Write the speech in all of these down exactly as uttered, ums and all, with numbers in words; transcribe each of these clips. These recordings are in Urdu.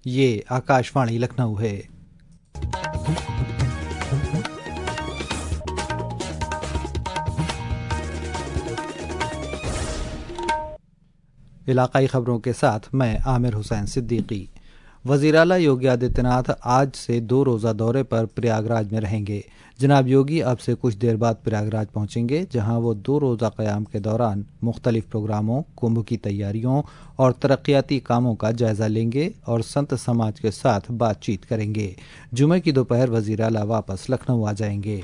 یہ آکاشوانی لکھنؤ ہے۔ علاقائی خبروں کے ساتھ میں عامر حسین صدیقی۔ وزیراعلیٰ یوگی آدتیہ ناتھ آج سے دو روزہ دورے پر پریاگ راج میں رہیں گے۔ جناب یوگی اب سے کچھ دیر بعد پریاگ راج پہنچیں گے، جہاں وہ دو روزہ قیام کے دوران مختلف پروگراموں، کمبھ کی تیاریوں اور ترقیاتی کاموں کا جائزہ لیں گے اور سنت سماج کے ساتھ بات چیت کریں گے۔ جمعے کی دوپہر وزیراعلیٰ واپس لکھنؤ آ جائیں گے۔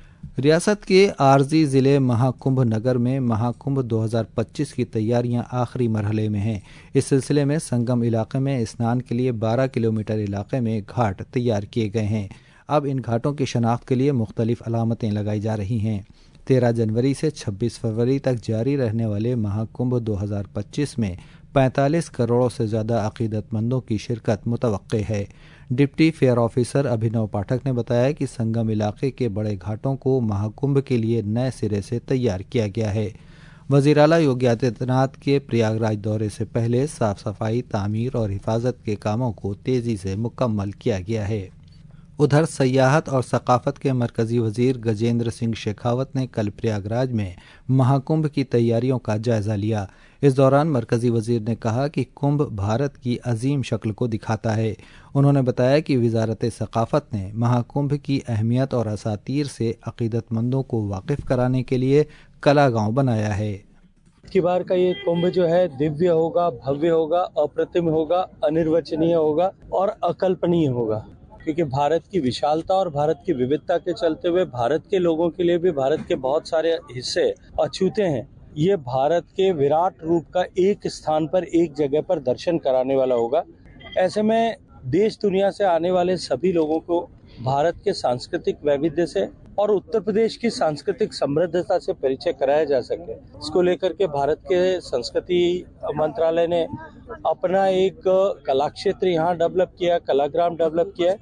ریاست کے عارضی ضلع مہاکمبھ نگر میں مہاکمبھ دو ہزار پچیس کی تیاریاں آخری مرحلے میں ہیں۔ اس سلسلے میں سنگم علاقے میں اسنان کے لیے بارہ کلومیٹر علاقے میں گھاٹ تیار کیے گئے ہیں۔ اب ان گھاٹوں کی شناخت کے لیے مختلف علامتیں لگائی جا رہی ہیں۔ تیرہ جنوری سے چھبیس فروری تک جاری رہنے والے مہاکمبھ دو ہزار پچیس میں پینتالیس کروڑ سے زیادہ عقیدت مندوں کی شرکت متوقع ہے۔ Deputy fair officer Abhinav Pathak نے بتایا کہ سنگم علاقے کے بڑے گھاٹوں کو مہاکمبھ کے لیے نئے سرے سے تیار کیا گیا ہے۔ وزیراعلیٰ یوگی آدتیہ ناتھ کے پریاگ راج دورے سے پہلے صاف صفائی، تعمیر اور حفاظت کے کاموں کو تیزی سے مکمل کیا گیا ہے۔ ادھر سیاحت اور ثقافت کے مرکزی وزیر گجیندر سنگھ شیخاوت نے کل پریاگ راج میں مہاکمبھ کی تیاریوں کا جائزہ لیا۔ اس دوران مرکزی وزیر نے کہا کہ کمبھ بھارت کی عظیم شکل کو دکھاتا ہے۔ انہوں نے بتایا کہ وزارت ثقافت نے مہاکمبھ کی اہمیت اور اساطیر سے عقیدت مندوں کو واقف کرانے کے لیے کلا گاؤں بنایا ہے۔ کی بار کا یہ کمبھ جو ہے دیویہ ہوگا، بھویہ ہوگا، اپرتم ہوگا، انروچنیہ ہوگا اور اکلپنیہ ہوگا، کیونکہ بھارت کی وشالتا اور بھارت کی ووھتا کے چلتے ہوئے بھارت کے لوگوں کے لیے بھی بھارت کے بہت سارے حصے اچھوتے ہیں۔ یہ بھارت کے وراٹ روپ کا ایک استھان پر ایک جگہ پر درشن کرانے والا ہوگا۔ ایسے میں دیش دنیا سے آنے والے سبھی لوگوں کو بھارت کے سانسکرتک ویودھیہ سے اور اتر پردیش کی سانسکرتک سمردھتا سے پریچے کرایا جا سکے، اس کو لے کر کے بھارت کے سنسکرتی منترالے نے اپنا ایک کلا کھیتر یہاں ڈیولپ کیا، کلاگرام ڈیولپ کیا۔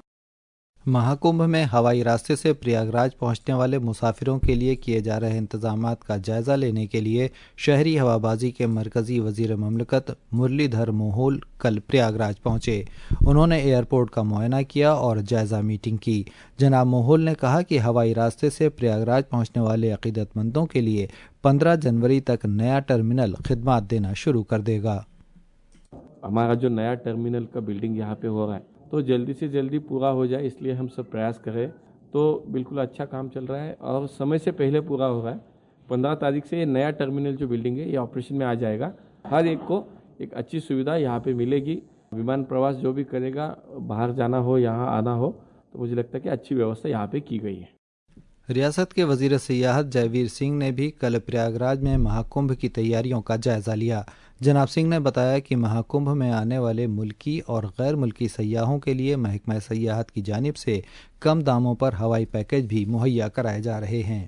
مہاکمبھ میں ہوائی راستے سے پریاگ راج پہنچنے والے مسافروں کے لیے کیے جا رہے انتظامات کا جائزہ لینے کے لیے شہری ہوابازی کے مرکزی وزیر مملکت مرلی دھر موہول کل پریاگ راج پہنچے۔ انہوں نے ایئرپورٹ کا معائنہ کیا اور جائزہ میٹنگ کی۔ جناب موہول نے کہا کہ ہوائی راستے سے پریاگ راج پہنچنے والے عقیدت مندوں کے لیے پندرہ جنوری تک نیا ٹرمینل خدمات دینا شروع کر دے گا۔ ہمارا جو نیا ٹرمینل کا بلڈنگ یہاں پہ ہو رہا ہے تو جلدی سے جلدی پورا ہو جائے، اس لیے ہم سب پریاس کریں، تو بالکل اچھا کام چل رہا ہے اور سمے سے پہلے پورا ہو رہا ہے۔ پندرہ تاریخ سے یہ نیا ٹرمینل جو بلڈنگ ہے یہ آپریشن میں آ جائے گا۔ ہر ایک کو ایک اچھی سویدھا یہاں پہ ملے گی۔ ومان پرواس جو بھی کرے گا، باہر جانا ہو، یہاں آنا ہو، تو مجھے لگتا ہے کہ اچھی ویوستھا یہاں پہ کی گئی ہے۔ ریاست کے وزیر سیاحت جے ویر سنگھ نے بھی کل پریاگ راج میں مہاکمبھ کی تیاریوں کا جائزہ لیا۔ جناب سنگھ نے بتایا کہ مہاکمبھ میں آنے والے ملکی اور غیر ملکی سیاحوں کے لیے محکمہ سیاحت کی جانب سے کم داموں پر ہوائی پیکج بھی مہیا کرائے جا رہے ہیں۔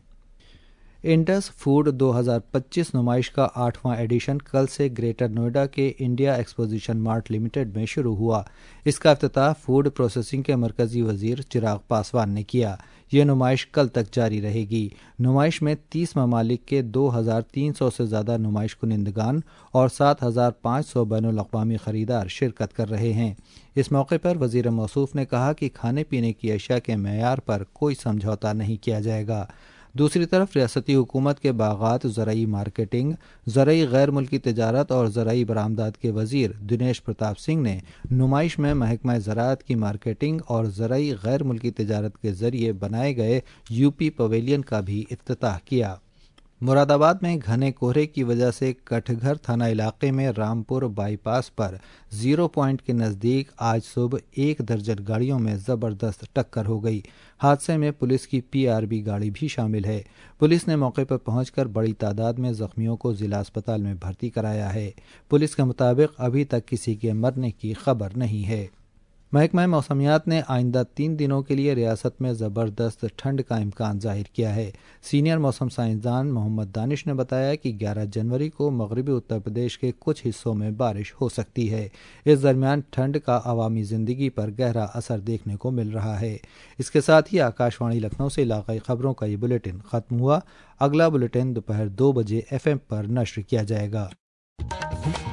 انڈس فوڈ دو ہزار پچیس نمائش کا آٹھواں ایڈیشن کل سے گریٹر نوئیڈا کے انڈیا ایکسپوزیشن مارٹ لمیٹڈ میں شروع ہوا۔ اس کا افتتاح فوڈ پروسیسنگ کے مرکزی وزیر چراغ پاسوان نے کیا۔ یہ نمائش کل تک جاری رہے گی۔ نمائش میں تیس ممالک کے دو ہزار تین سو سے زیادہ نمائش کنندگان اور سات ہزار پانچ سو بین الاقوامی خریدار شرکت کر رہے ہیں۔ اس موقع پر وزیر موصوف نے کہا کہ کھانے پینے کی اشیاء کے معیار پر کوئی سمجھوتا نہیں کیا جائے گا۔ دوسری طرف ریاستی حکومت کے باغات، زرعی مارکیٹنگ، زرعی غیر ملکی تجارت اور زرعی برآمدات کے وزیر دنیش پرتاپ سنگھ نے نمائش میں محکمہ زراعت کی مارکیٹنگ اور زرعی غیر ملکی تجارت کے ذریعے بنائے گئے یو پی پویلین کا بھی افتتاح کیا۔ مراد آباد میں گھنے کہرے کی وجہ سے کٹھ گھر تھانہ علاقے میں رامپور بائی پاس پر زیرو پوائنٹ کے نزدیک آج صبح ایک درجن گاڑیوں میں زبردست ٹکر ہو گئی۔ حادثے میں پولیس کی پی آر بی گاڑی بھی شامل ہے۔ پولیس نے موقع پر پہنچ کر بڑی تعداد میں زخمیوں کو ضلع اسپتال میں بھرتی کرایا ہے۔ پولیس کے مطابق ابھی تک کسی کے مرنے کی خبر نہیں ہے۔ محکمہ موسمیات نے آئندہ تین دنوں کے لیے ریاست میں زبردست ٹھنڈ کا امکان ظاہر کیا ہے۔ سینئر موسم سائنسدان محمد دانش نے بتایا کہ گیارہ جنوری کو مغربی اتر پردیش کے کچھ حصوں میں بارش ہو سکتی ہے۔ اس درمیان ٹھنڈ کا عوامی زندگی پر گہرا اثر دیکھنے کو مل رہا ہے۔ اس کے ساتھ ہی آکاشوانی لکھنؤ سے علاقائی خبروں کا یہ بلیٹن ختم ہوا۔ اگلا بلیٹن دوپہر دو بجے ایف ایم پر نشر کیا جائے گا۔